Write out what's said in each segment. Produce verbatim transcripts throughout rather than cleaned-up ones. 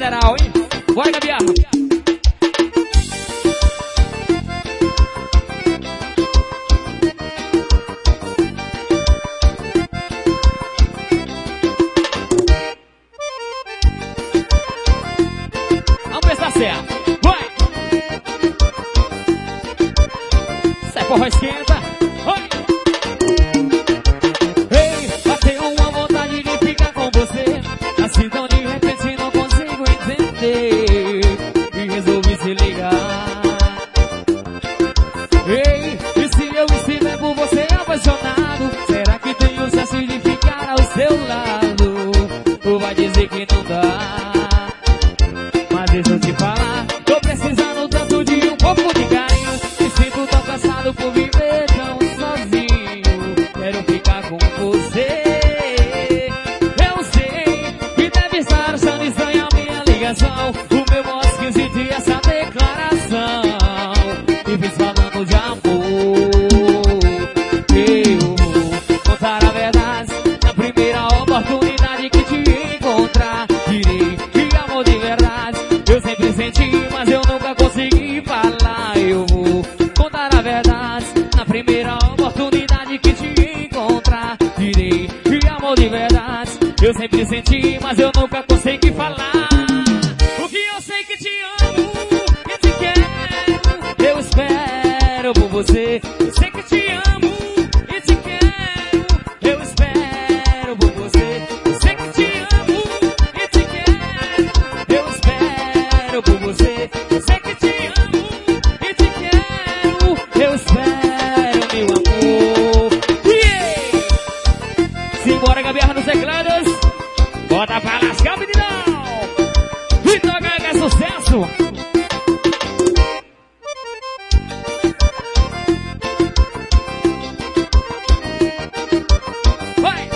geral, hein? Bora, Gabiarra. Vamos ver se tá certo. Vai! Sai, porra, esquenta. Vai! Ei, bateu uma vontade de ficar com você. Assim tão de repente não consigo entender. E resolvi se ligar. Ei, e se eu estiver por você apaixonado, será que tenho chance de ficar ao seu lado? Ou vai dizer que não dá? Mas deixa eu te falar, tô precisando tanto de um pouco de carinho. Me sinto tão cansado por viver tão sozinho. Quero ficar com você. Eu sei que deve estar achando estranha a minha ligação. O meu modo esquisito e essa declaração. Me fiz falando de amor. Eu vou contar a verdade. Na primeira oportunidade que te encontrar, direi que amor de verdade eu sempre senti, mas eu nunca consegui falar. Eu vou contar a verdade. Na primeira oportunidade que te encontrar, direi que amor de verdade eu sempre senti, mas eu nunca consegui falar. Porque eu sei que te amo e te quero. Eu espero por você. Eu sei que te amo e te quero. Eu espero por você. Eu sei que te amo e te quero. Eu espero por você. Eu sei que te amo e te quero. Eu espero, meu amor. Yeah! Simbora, Gabiarra nos teclados. Bota pra lascar, meninão. Vitor H H é sucesso. Vai!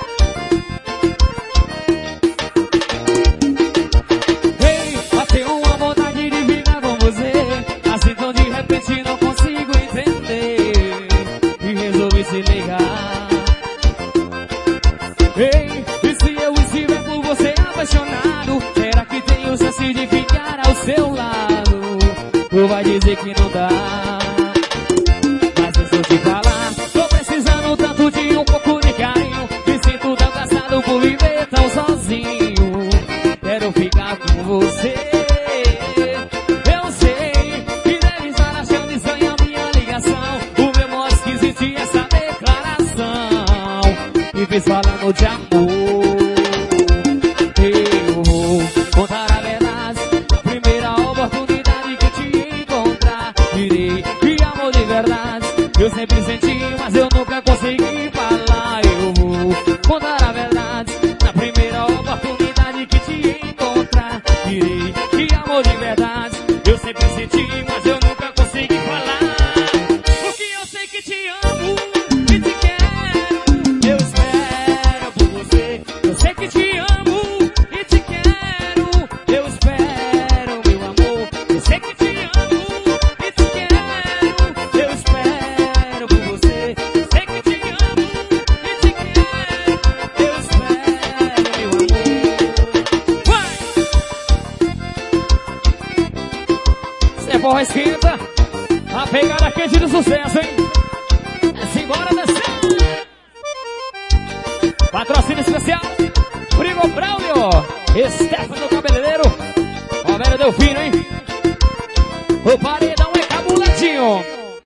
Ei, bateu uma vontade de ficar com você. Assim tão de repente não consigo entender. E resolvi se ligar. Ei, e se eu estiver por você apaixonado, será que tenho chance de ficar ao seu lado? Ou vai dizer que não dá? Mas deixa eu te falar, tô precisando tanto de um pouco de carinho. Me sinto tão cansado por viver tão sozinho. Quero ficar com você. Eu sei que deve estar achando estranha a minha ligação. O meu modo esquisito e essa declaração. Me fez falando de amor. Eu vou contar a verdade. Na primeira oportunidade que te encontrar, direi que amor de verdade eu sempre senti, mas eu nunca consegui falar. Eu vou contar a verdade. Na primeira oportunidade que te encontrar, direi que amor de verdade eu sempre senti, mas eu nunca consegui falar. Porque eu sei que te amo e te quero. Eu espero por você. Eu sei que te amo e te quero. Eu espero, meu amor. Eu sei que te amo e te quero. Eu espero por você. Eu sei que te amo e te quero. Eu espero, meu amor. Vai! Cê é porra esquenta. A pegada quente do sucesso, hein? Simbora descer. Patrocínio especial Primo Braulio, Stefano Cabeleireiro, Romero Delfino, hein? O paredão é cabuladinho.